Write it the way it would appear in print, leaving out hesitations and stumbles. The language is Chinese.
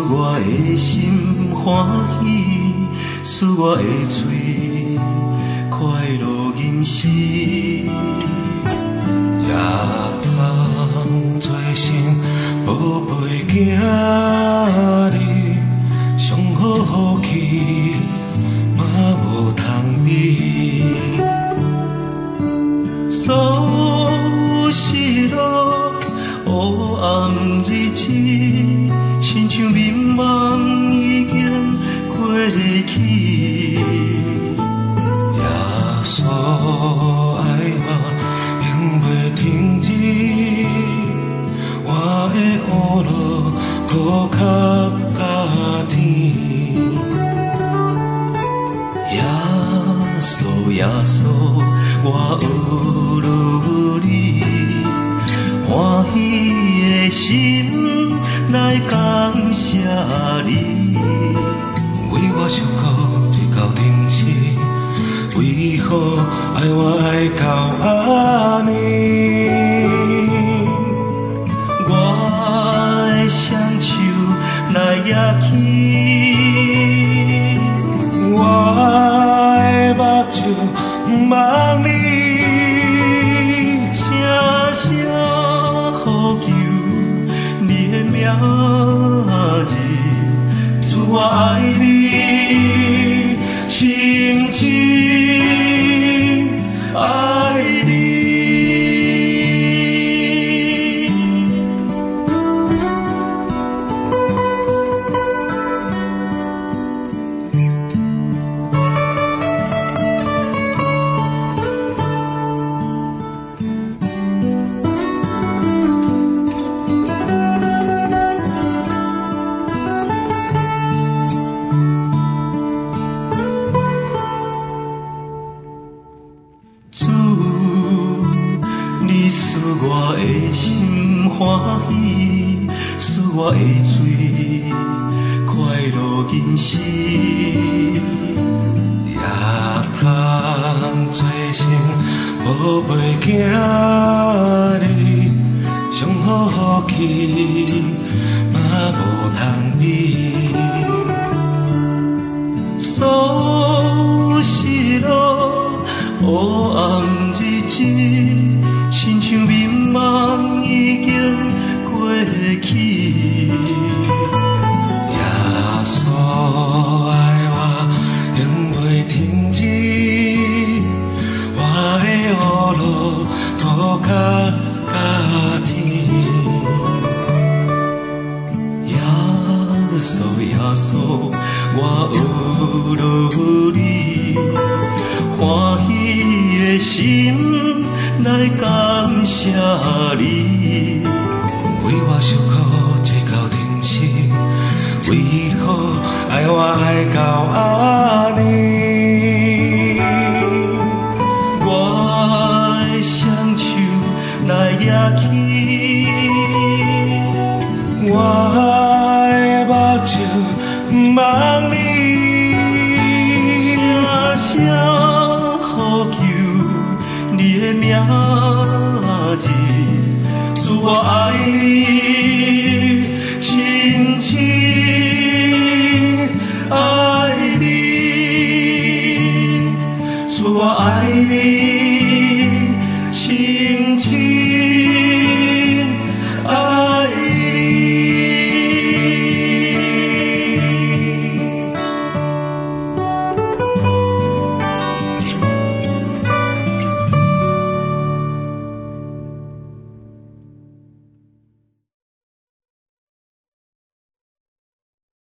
我的心欢喜，使我的嘴快乐人生，也通做成宝贝囝儿，上好福气嘛无通比。所有失落黑暗日子，亲像眠梦已经过去。耶稣爱我永袂停止，我的黑路靠脚甲天。耶稣耶稣，我有了你，欢喜的心来感谢你，为我受苦一到停止，为何爱我爱到安尼？我的双手来举起，我的目睭望你，声声呼求你的名字，主我爱你，深深爱你。我的心欢喜，使我的嘴快乐人生，也通做成宝贝囝儿，上好福气嘛无通比。所有失落黑暗日子，亲像眠梦已经过去。耶稣爱我永袂停止，我的黑路靠脚甲天。耶稣耶稣，我有了你，欢喜的心来感谢你，为我受苦一到停止，为何爱我爱到安尼？我的双手来举起，我的目睭望你，声声呼求你的名字，主我爱你，深深爱你，主我爱你。